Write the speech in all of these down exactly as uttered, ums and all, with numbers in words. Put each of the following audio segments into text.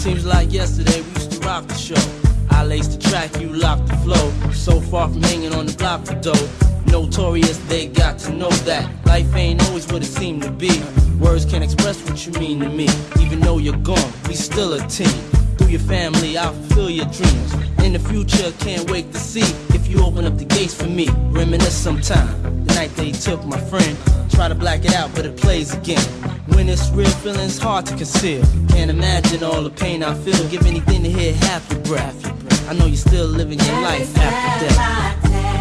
Seems like yesterday we used to rock the show. I laced the track, you locked the flow. So far from hanging on the block for dough. Notorious, they got to know that life ain't always what it seemed to be. Words can't express what you mean to me. Even though you're gone, we still a team. Through your family, I'll fulfill your dreams. In the future, can't wait to see if you open up the gates for me. Reminisce sometime, the night they took my friend. Try to black it out, but it plays again. When it's real, feeling's hard to conceal. Can't imagine all the pain I feel. Give anything to hear half your breath. I know you're still living your life after death.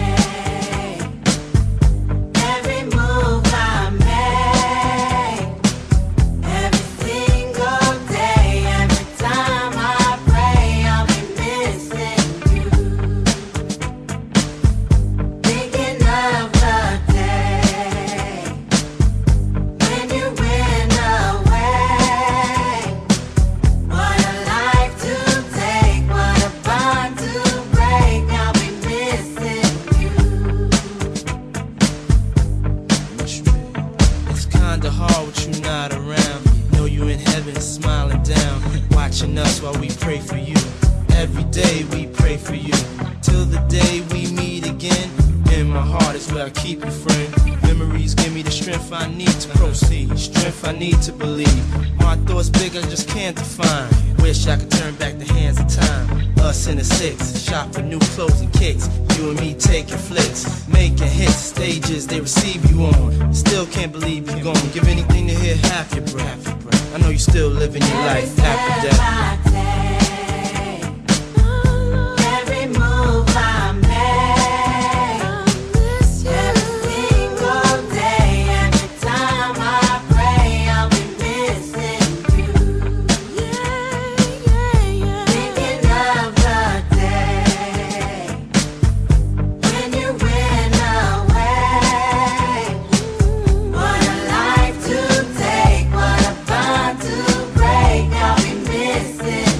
Hard with you not around. Know you in heaven smiling down, watching us while we pray for you. Every day we pray for you, till the day we meet again. In my heart is where I keep you, friend. Memories give me the strength I need to proceed, strength I need to believe. My thoughts big, I just can't define. Wish I could turn back the hands of time. Us in the six, shop for new clothes and kicks. You and me taking flicks, making hits, stages they receive you on. Still can't believe you're gone. Give anything to hear half your breath. I know you still living your life after death. I'll be missing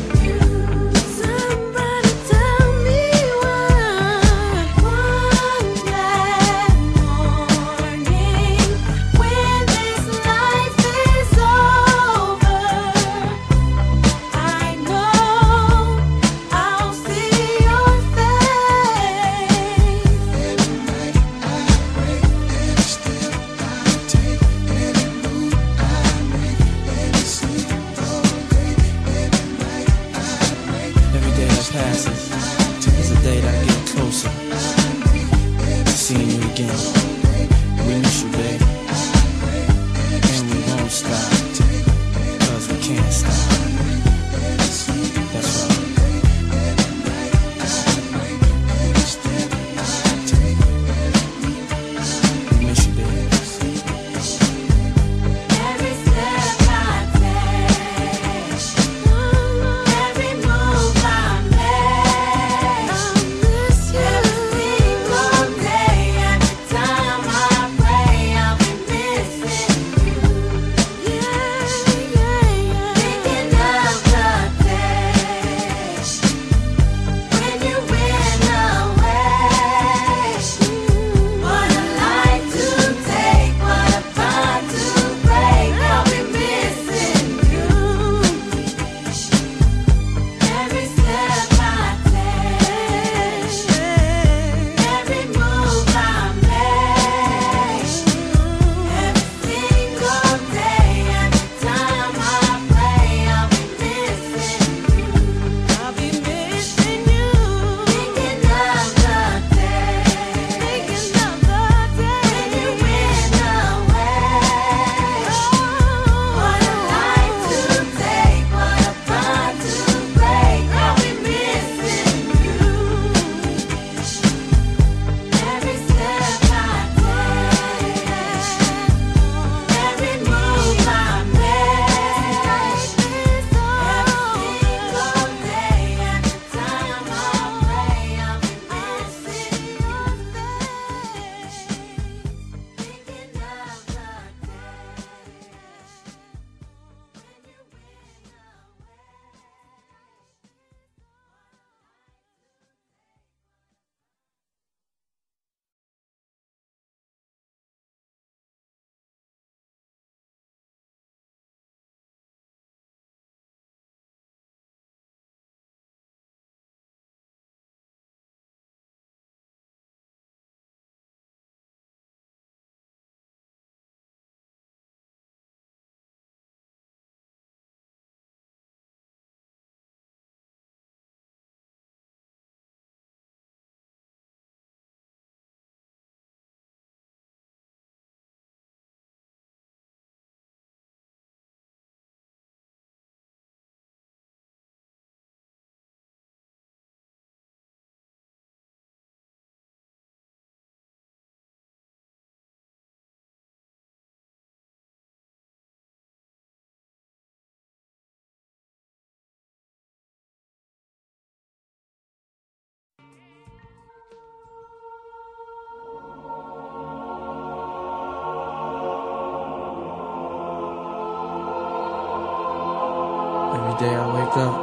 day I wake up,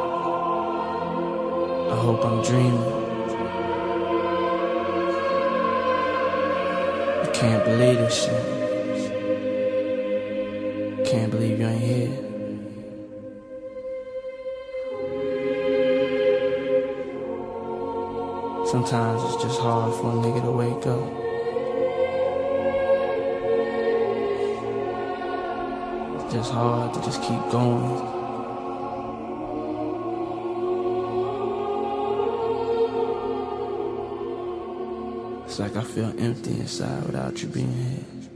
I hope I'm dreaming. I can't believe this shit. Can't believe you ain't here. Sometimes it's just hard for a nigga to wake up. It's just hard to just keep going. It's like I feel empty inside without you being here.